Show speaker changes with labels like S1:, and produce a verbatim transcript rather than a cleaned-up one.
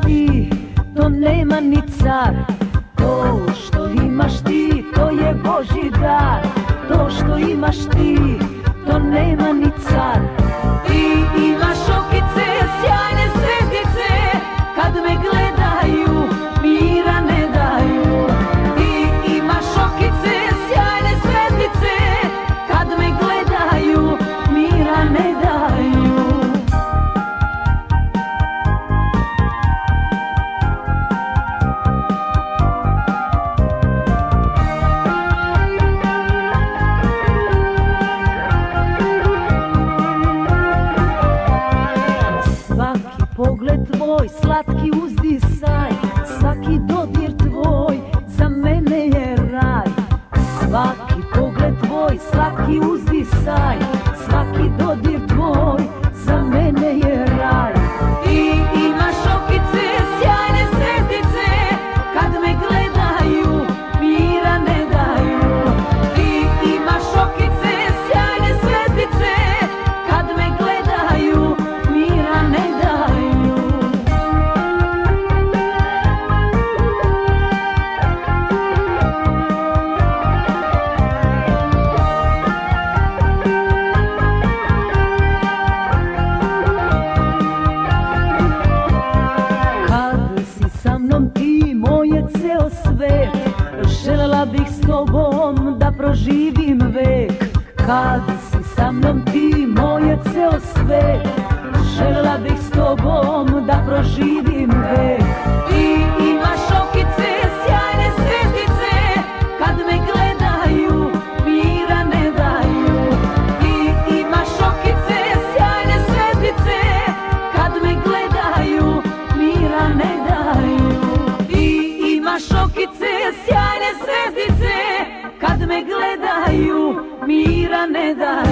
S1: ti, to nema ni car. To što imaš ti, to je Božji dar. To što imaš ti, to nema ni car. Ti imaš okice, sjajne zvezdice, kad me gledaju, mira ne daju. Ti imaš okice, sjajne zvezdice, kad me gledaju, mira ne daju. Pogled tvoj, slatki uzdisaj, svaki dodir tvoj, za mene je raj. Svaki pogled tvoj, slatki uzdisaj, svaki dodir tvoj, za mene je raj. Ti imaš okice, sjajne zvezdice, kad me gledaju, mira ne daju. Ti imaš okice, sjajne zvezdice, kad me gledaju, mira ne daju. Ti moj je ceo svet, želela bih s tobom da proživim vek. Kad si sa mnom ti moj je ceo svet, želela bih s tobom da proživim vek. Ti imaš okice, sjajne zvezdice, kad me gledaju, mira ne daju. Ti imaš okice, sjajne zvezdice, kad me gledaju, mira ne daju. Imaš okice, sjajne zvezdice, kad me gledaju, mira ne daju.